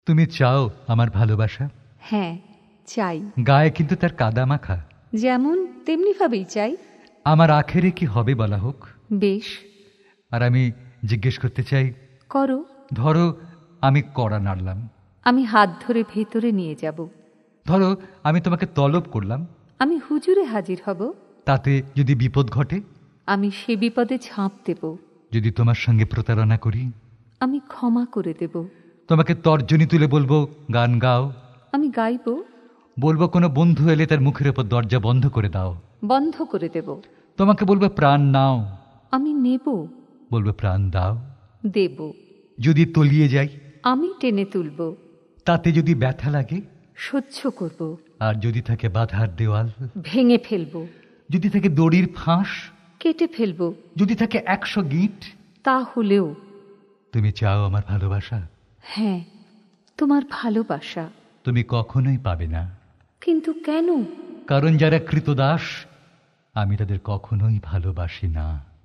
তুমি চাও আমার ভালোবাসা? হ্যাঁ চাই। গায়ে কিন্তু তার কাদা মাখা। যেমন তেমনি ভাবেই চাই। আমার আখেরে কি হবে বলা হোক। বেশ। আর আমি জিজ্ঞেস করতে চাই। করো। ধরো আমি কড়া নাড়লাম, আমি হাত ধরে ভেতরে নিয়ে যাব। ধরো আমি তোমাকে তলব করলাম, আমি হুজুরে হাজির হব। তাতে যদি বিপদ ঘটে? আমি সে বিপদে ঝাঁপ দেব। যদি তোমার সঙ্গে প্রতারণা করি? আমি ক্ষমা করে দেব। তোমাকে তর্জনী তুলে বলবো গান গাও? আমি গাইব। বলবো কোনো বন্ধু এলে তার মুখের ওপর দরজা বন্ধ করে দাও? বন্ধ করে দেব। তোমাকে বলবো প্রাণ নাও? আমি নেব। বলবো প্রাণ দাও? দেব। যদি তলিয়ে যাই? আমি টেনে তুলব। তাতে যদি ব্যথা লাগে? সহ্য করব। আর যদি থাকে বাধার দেওয়াল? ভেঙে ফেলব। যদি থাকে দড়ির ফাঁস? কেটে ফেলব। যদি থাকে 100 গিঁট? তা হলেও তুমি চাও আমার ভালোবাসা? হ্যাঁ, তোমার ভালোবাসা। তুমি কখনোই পাবে না। কিন্তু কেন? কারণ যারা কৃতদাস, আমি তাদের কখনোই ভালোবাসি না।